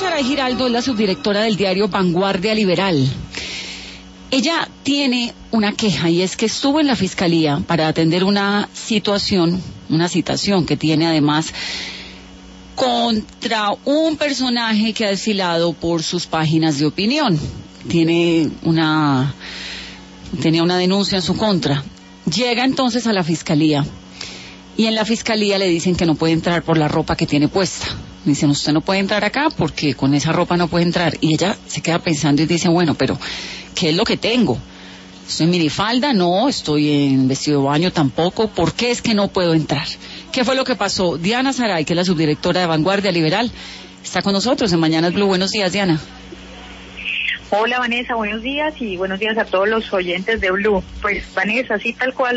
Saray Giraldo es la subdirectora del diario Vanguardia Liberal. Ella tiene una queja y es que estuvo en la fiscalía para atender una citación que tiene además contra un personaje que ha desfilado por sus páginas de opinión. Tenía una denuncia en su contra. Llega entonces a la fiscalía y en la fiscalía le dicen que no puede entrar por la ropa que tiene puesta. Dicen, usted no puede entrar acá porque con esa ropa no puede entrar. Y ella se queda pensando y dice, bueno, pero ¿qué es lo que tengo? ¿Estoy en minifalda? No. ¿Estoy en vestido de baño? Tampoco. ¿Por qué es que no puedo entrar? ¿Qué fue lo que pasó? Diana Saray, que es la subdirectora de Vanguardia Liberal, está con nosotros en Mañanas Blue. Buenos días, Diana. Hola, Vanessa, buenos días y buenos días a todos los oyentes de Blue. Pues, Vanessa, así tal cual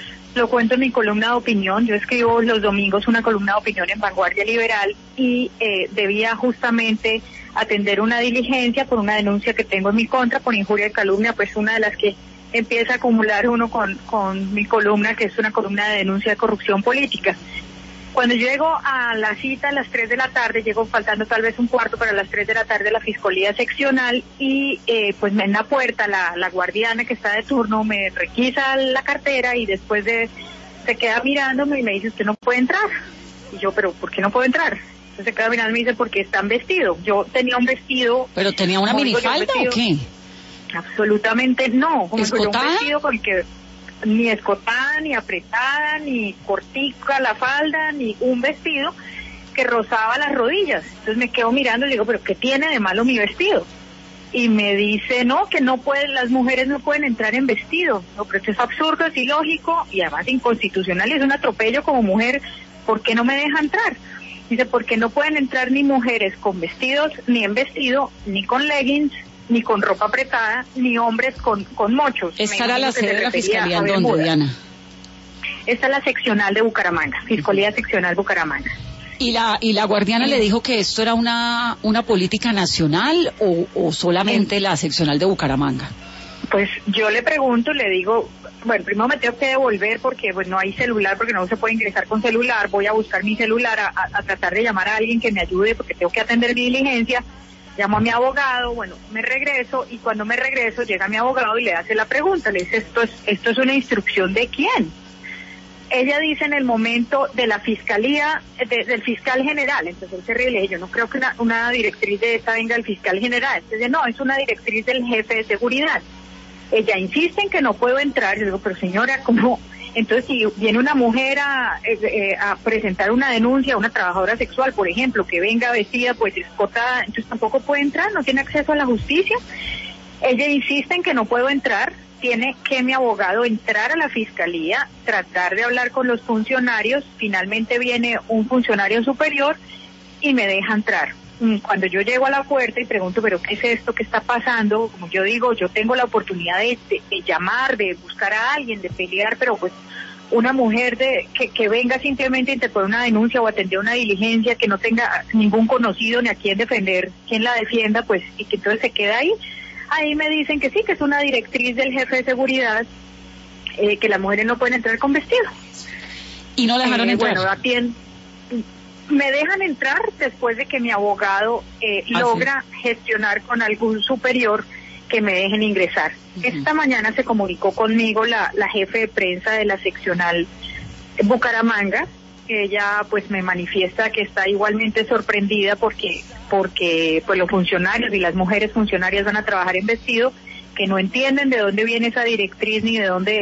lo cuento en mi columna de opinión. Yo escribo los domingos una columna de opinión en Vanguardia Liberal y debía justamente atender una diligencia por una denuncia que tengo en mi contra por injuria y calumnia, pues una de las que empieza a acumular uno con mi columna, que es una columna de denuncia de corrupción política. Cuando llego a la cita a las 3 de la tarde, llego faltando tal vez un cuarto para las 3 de la tarde a la Fiscalía Seccional y pues en la puerta la guardiana que está de turno me requisa la cartera y después se queda mirándome y me dice, usted no puede entrar. Y yo, pero ¿por qué no puedo entrar? Entonces se queda mirando y me dice, porque están vestidos. Yo tenía un vestido... ¿Pero tenía una minifalda o qué? Absolutamente no. Como ¿escotada? Yo un vestido con el que... ni escotada, ni apretada, ni cortica la falda, ni un vestido que rozaba las rodillas. Entonces me quedo mirando y le digo, pero ¿qué tiene de malo mi vestido? Y me dice, no, que no pueden, las mujeres no pueden entrar en vestido. No, pero esto es absurdo, es ilógico y además inconstitucional y es un atropello como mujer. ¿Por qué no me deja entrar? Dice, porque no pueden entrar ni mujeres con vestidos, ni en vestido, ni con leggings, ni con ropa apretada, ni hombres con mochos. ¿Esta era la sede de la Fiscalía en dónde, Diana? Esta es la seccional de Bucaramanga, Fiscalía Seccional Bucaramanga. ¿Y la guardiana le dijo que esto era una política nacional o solamente la seccional de Bucaramanga? Pues yo le pregunto, le digo, bueno, primero me tengo que devolver porque pues no hay celular, porque no se puede ingresar con celular, voy a buscar mi celular, a tratar de llamar a alguien que me ayude porque tengo que atender mi diligencia. Llamo a mi abogado, bueno, me regreso y cuando me regreso llega mi abogado y le hace la pregunta, le dice, ¿esto es una instrucción de quién? Ella dice en el momento de la fiscalía, del fiscal general, entonces él se ríe y le dice, yo no creo que una directriz de esta venga del fiscal general, entonces no, es una directriz del jefe de seguridad. Ella insiste en que no puedo entrar, yo digo, pero señora, ¿cómo? Entonces, si viene una mujer a presentar una denuncia a una trabajadora sexual, por ejemplo, que venga vestida, pues escotada, entonces tampoco puede entrar, no tiene acceso a la justicia. Ella insiste en que no puedo entrar, tiene que mi abogado entrar a la fiscalía, tratar de hablar con los funcionarios, finalmente viene un funcionario superior y me deja entrar. Cuando yo llego a la puerta y pregunto, pero ¿qué es esto? ¿Qué está pasando? Como yo digo, yo tengo la oportunidad de llamar, de buscar a alguien, de pelear, pero pues una mujer que venga simplemente a interponer una denuncia o atender una diligencia, que no tenga ningún conocido ni a quién defender, quién la defienda, pues, y que entonces se queda ahí. Ahí me dicen que sí, que es una directriz del jefe de seguridad, que las mujeres no pueden entrar con vestido. ¿Y no dejaron entrar? Bueno, me dejan entrar después de que mi abogado logra gestionar con algún superior que me dejen ingresar. Esta mañana se comunicó conmigo la jefe de prensa de la seccional Bucaramanga. Ella pues me manifiesta que está igualmente sorprendida porque pues los funcionarios y las mujeres funcionarias van a trabajar en vestido, que no entienden de dónde viene esa directriz ni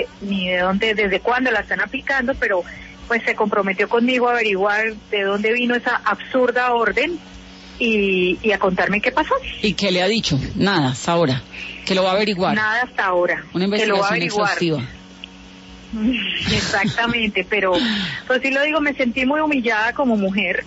desde cuándo la están aplicando, pero pues se comprometió conmigo a averiguar de dónde vino esa absurda orden y a contarme qué pasó. ¿Y qué le ha dicho? Nada, hasta ahora. ¿Que lo va a averiguar? Nada hasta ahora. Una investigación exhaustiva. Exactamente, pero pues sí lo digo, me sentí muy humillada como mujer.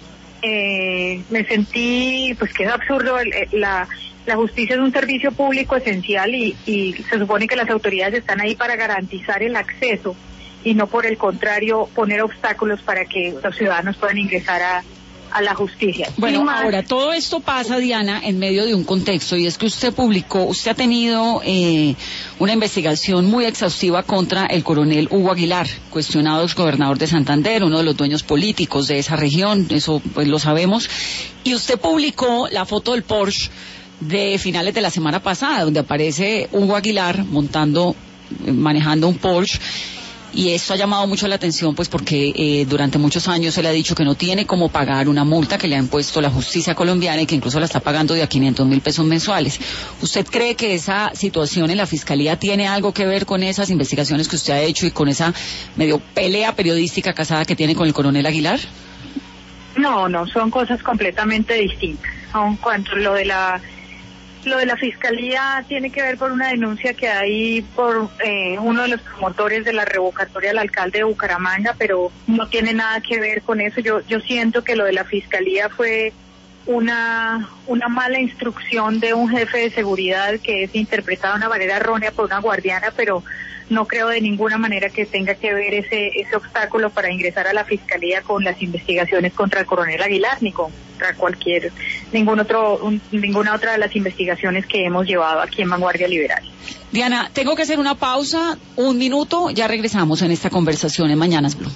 Me sentí, pues que es absurdo, la justicia es un servicio público esencial y se supone que las autoridades están ahí para garantizar el acceso y no por el contrario poner obstáculos para que los ciudadanos puedan ingresar a la justicia. Bueno, ahora todo esto pasa, Diana, en medio de un contexto, y es que usted ha tenido una investigación muy exhaustiva contra el coronel Hugo Aguilar, cuestionado exgobernador de Santander, uno de los dueños políticos de esa región, eso pues lo sabemos, y usted publicó la foto del Porsche de finales de la semana pasada, donde aparece Hugo Aguilar manejando un Porsche. Y esto ha llamado mucho la atención, pues porque durante muchos años él ha dicho que no tiene cómo pagar una multa que le ha impuesto la justicia colombiana y que incluso la está pagando de a 500.000 pesos mensuales. ¿Usted cree que esa situación en la Fiscalía tiene algo que ver con esas investigaciones que usted ha hecho y con esa medio pelea periodística casada que tiene con el coronel Aguilar? No, son cosas completamente distintas. En cuanto a lo de la Fiscalía tiene que ver por una denuncia que hay por uno de los promotores de la revocatoria al alcalde de Bucaramanga, pero no tiene nada que ver con eso. Yo siento que lo de la Fiscalía fue una mala instrucción de un jefe de seguridad que es interpretado de una manera errónea por una guardiana, pero no creo de ninguna manera que tenga que ver ese obstáculo para ingresar a la Fiscalía con las investigaciones contra el coronel Aguilar, ni contra ninguna otra de las investigaciones que hemos llevado aquí en Vanguardia Liberal. Diana, tengo que hacer una pausa, 1 minuto, ya regresamos en esta conversación en Mañanas Blue.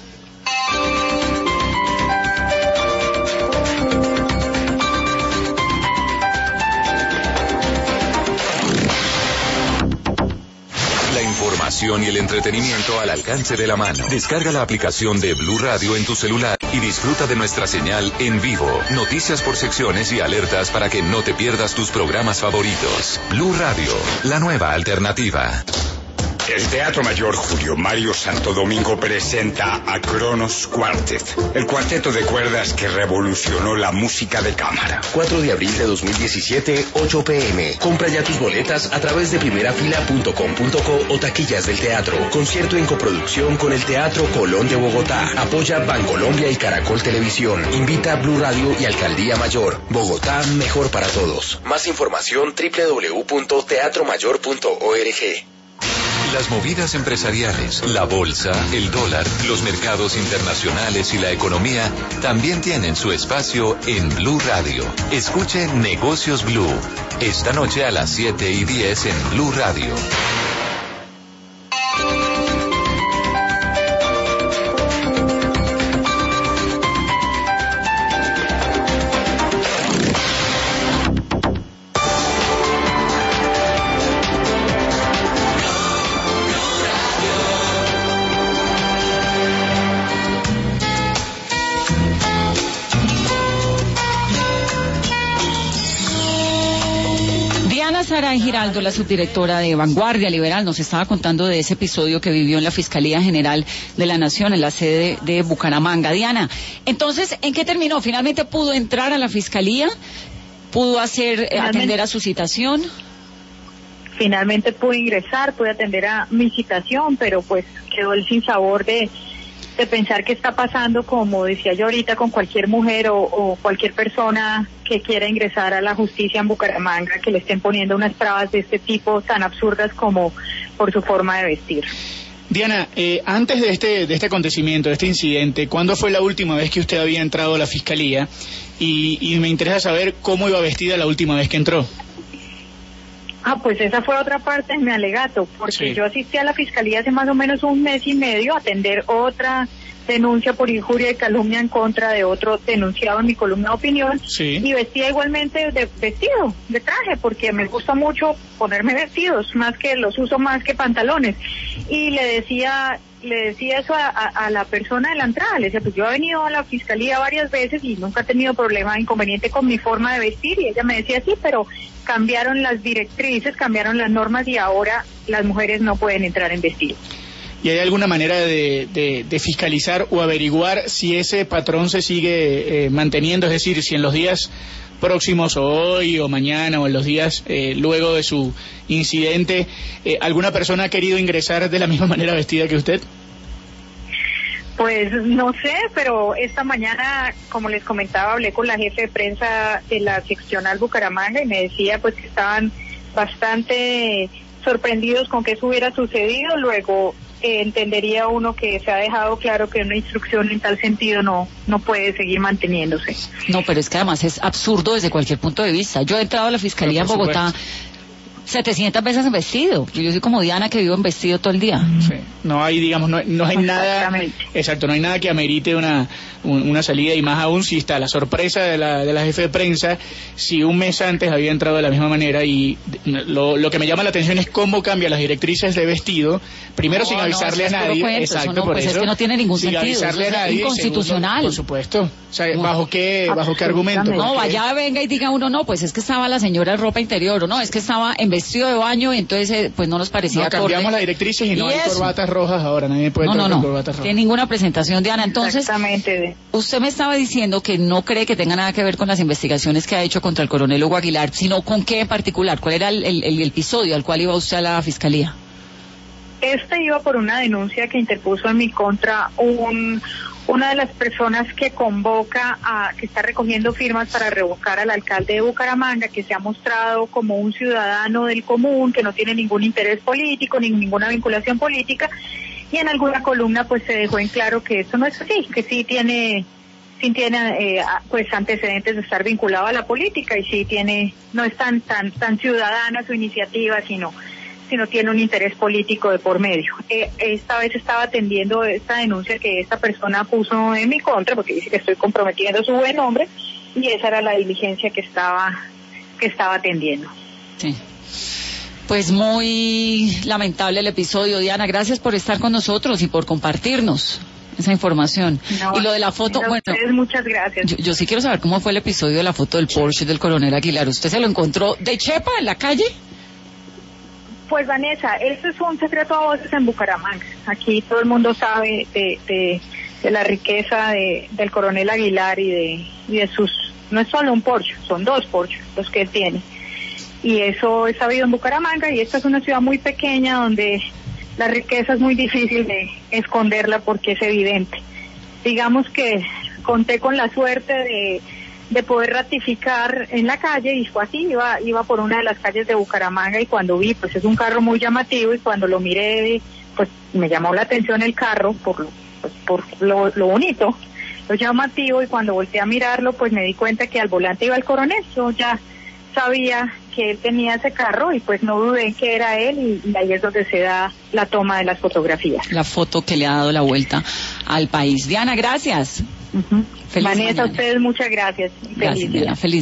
Información y el entretenimiento al alcance de la mano. Descarga la aplicación de Blue Radio en tu celular y disfruta de nuestra señal en vivo. Noticias por secciones y alertas para que no te pierdas tus programas favoritos. Blue Radio, la nueva alternativa. El Teatro Mayor Julio Mario Santo Domingo presenta a Kronos Quartet, el cuarteto de cuerdas que revolucionó la música de cámara. 4 de abril de 2017, 8 p.m. Compra ya tus boletas a través de primerafila.com.co o taquillas del teatro. Concierto en coproducción con el Teatro Colón de Bogotá. Apoya Bancolombia y Caracol Televisión. Invita a Blue Radio y Alcaldía Mayor. Bogotá, mejor para todos. Más información www.teatromayor.org. Las movidas empresariales, la bolsa, el dólar, los mercados internacionales y la economía también tienen su espacio en Blue Radio. Escuche Negocios Blue, esta noche a las 7:10 en Blue Radio. Sara Giraldo, la subdirectora de Vanguardia Liberal, nos estaba contando de ese episodio que vivió en la Fiscalía General de la Nación, en la sede de Bucaramanga. Diana, entonces, ¿en qué terminó? ¿Finalmente pudo entrar a la Fiscalía? ¿Pudo atender a su citación? Finalmente pude ingresar, pude atender a mi citación, pero pues quedó el sinsabor de pensar qué está pasando, como decía yo ahorita, con cualquier mujer o cualquier persona que quiera ingresar a la justicia en Bucaramanga, que le estén poniendo unas trabas de este tipo tan absurdas como por su forma de vestir. Diana, antes de este acontecimiento, de este incidente, ¿cuándo fue la última vez que usted había entrado a la Fiscalía? Y me interesa saber cómo iba vestida la última vez que entró. Pues esa fue otra parte de mi alegato, porque sí. Yo asistí a la Fiscalía hace más o menos 1 mes y medio a atender otra denuncia por injuria y calumnia en contra de otro denunciado en mi columna de opinión, sí. Y vestía igualmente de traje, porque me gusta mucho ponerme vestidos, los uso más que pantalones, y le decía eso a la persona de la entrada, le decía, pues yo he venido a la Fiscalía varias veces y nunca he tenido problema, inconveniente con mi forma de vestir, y ella me decía, sí, pero cambiaron las directrices, cambiaron las normas y ahora las mujeres no pueden entrar en vestido. ¿Y hay alguna manera de fiscalizar o averiguar si ese patrón se sigue manteniendo? Es decir, si en los días próximos, hoy o mañana, o en los días luego de su incidente, ¿alguna persona ha querido ingresar de la misma manera vestida que usted? Pues no sé, pero esta mañana, como les comentaba, hablé con la jefe de prensa de la seccional Bucaramanga y me decía pues que estaban bastante sorprendidos con que eso hubiera sucedido. Luego entendería uno que se ha dejado claro que una instrucción en tal sentido no puede seguir manteniéndose. No, pero es que además es absurdo desde cualquier punto de vista. Yo he entrado a la fiscalía en Bogotá 700 veces en vestido. Yo soy como Diana, que vivo en vestido todo el día. Sí. No hay, digamos, no hay nada, exacto, no hay nada que amerite una salida, y más aún si está la sorpresa de la jefe de prensa, si un mes antes había entrado de la misma manera. Y lo que me llama la atención es cómo cambia las directrices de vestido, primero sin avisarle a nadie. Exacto, por pues eso es que no tiene ningún sin sentido, avisarle a es nadie, inconstitucional. Segundo, por supuesto. O sea, ¿bajo qué argumento? No, vaya, venga y diga uno, no, pues es que estaba la señora en ropa interior, o no, es que estaba en vestido de baño, y entonces pues no nos parecía acorde. Cambiamos las directrices y no hay corbatas rojas ahora, nadie puede no corbatas rojas. Tiene ninguna presentación, Diana. Entonces, exactamente. Usted me estaba diciendo que no cree que tenga nada que ver con las investigaciones que ha hecho contra el coronel Hugo Aguilar, sino con qué en particular. ¿Cuál era el episodio al cual iba usted a la fiscalía? Iba por una denuncia que interpuso en mi contra una de las personas que convoca que está recogiendo firmas para revocar al alcalde de Bucaramanga, que se ha mostrado como un ciudadano del común, que no tiene ningún interés político ni ninguna vinculación política, y en alguna columna pues se dejó en claro que eso no es así, que sí tiene pues antecedentes de estar vinculado a la política, y sí no es tan ciudadana su iniciativa, sino tiene un interés político de por medio. Esta vez estaba atendiendo esta denuncia que esta persona puso en mi contra, porque dice que estoy comprometiendo su buen nombre, y esa era la diligencia que estaba atendiendo. Sí. Pues muy lamentable el episodio, Diana. Gracias por estar con nosotros y por compartirnos esa información. No, y lo de la foto, bueno, ustedes, muchas gracias. Yo sí quiero saber cómo fue el episodio de la foto del Porsche del coronel Aguilar. ¿Usted se lo encontró de chepa en la calle? Pues Vanessa, eso es un secreto a voces en Bucaramanga. Aquí todo el mundo sabe de la riqueza del coronel Aguilar y de sus, no es solo un Porsche, son 2 Porsche los que él tiene. Y eso es sabido en Bucaramanga, y esta es una ciudad muy pequeña donde la riqueza es muy difícil de esconderla porque es evidente. Digamos que conté con la suerte de poder ratificar en la calle, y fue así, iba por una de las calles de Bucaramanga, y cuando vi, pues es un carro muy llamativo, y cuando lo miré, pues me llamó la atención el carro por lo bonito, lo llamativo, y cuando volteé a mirarlo, pues me di cuenta que al volante iba el coronel. Yo ya sabía que él tenía ese carro, y pues no dudé en que era él, y ahí es donde se da la toma de las fotografías. La foto que le ha dado la vuelta al país. Diana, gracias. Vanessa, a ustedes muchas gracias. Gracias, Diana. Feliz